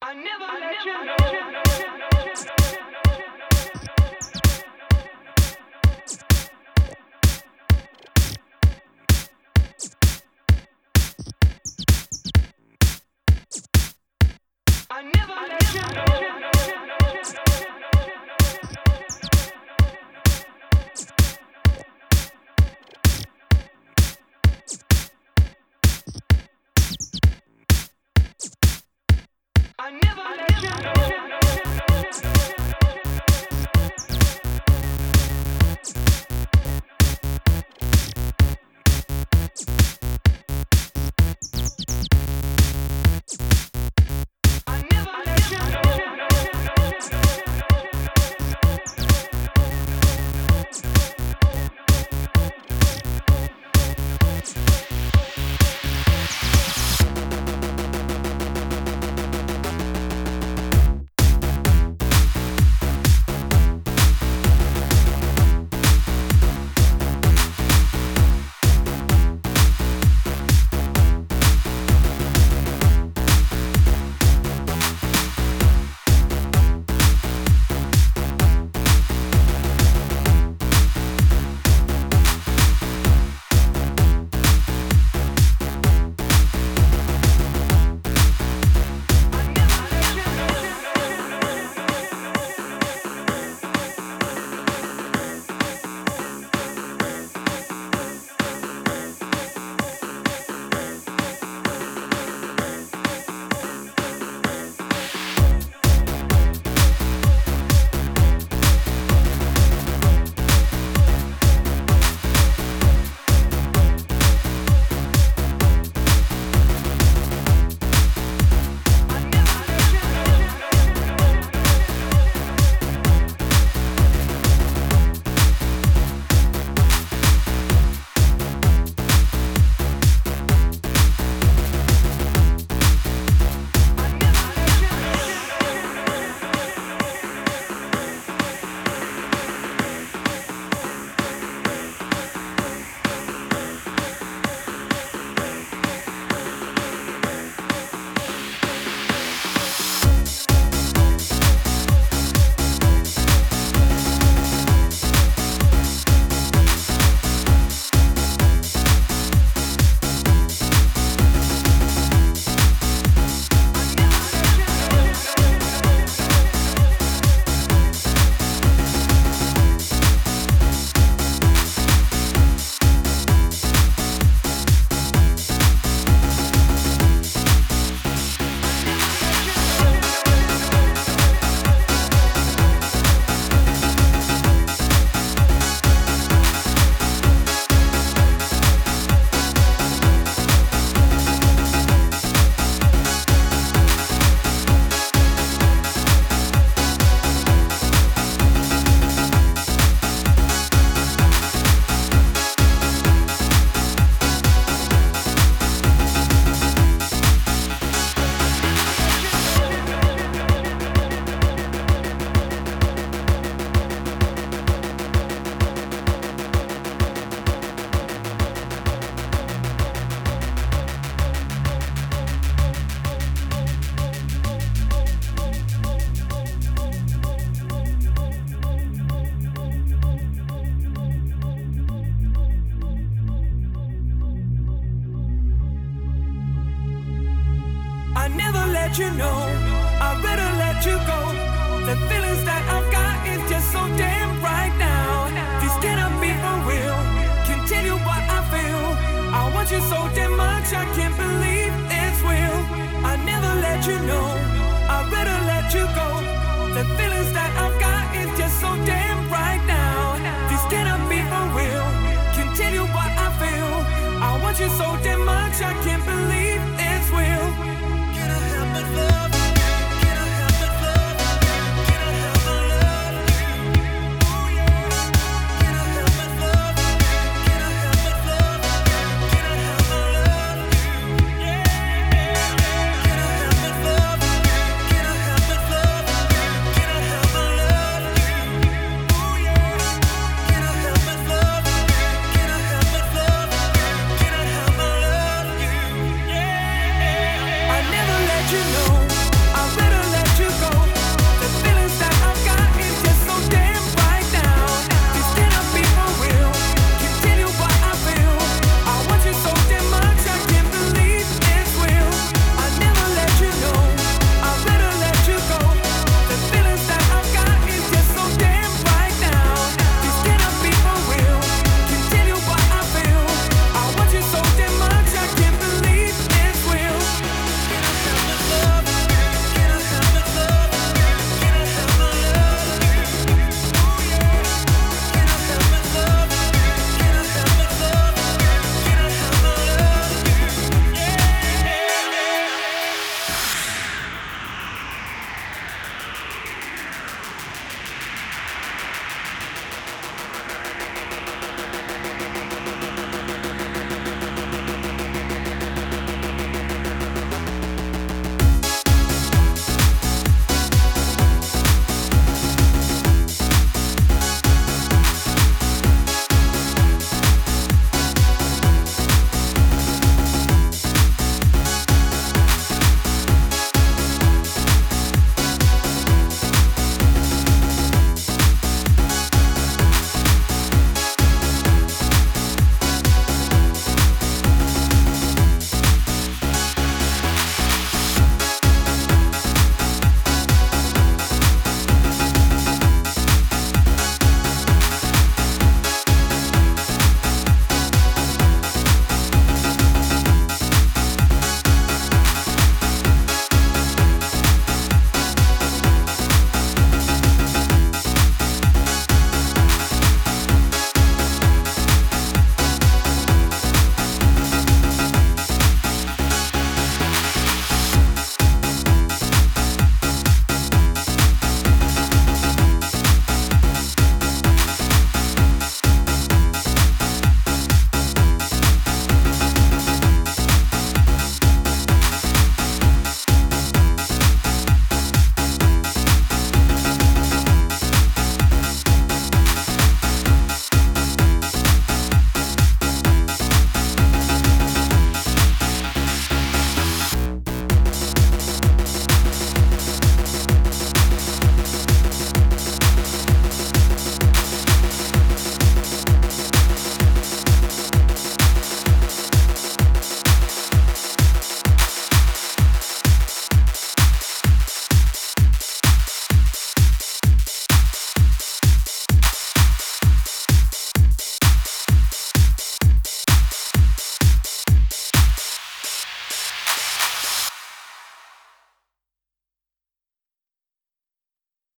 let you know, I'd rather let you go. The feelings that I've got is just so damn right now. This cannot be for real, can't tell you what I feel. I want you so damn much, I can't believe it's real. I never let you know, I'd rather let you go. The feelings that I've got is just so damn right now. This cannot be for real, can't tell you what I feel. I want you so damn much, I can't believe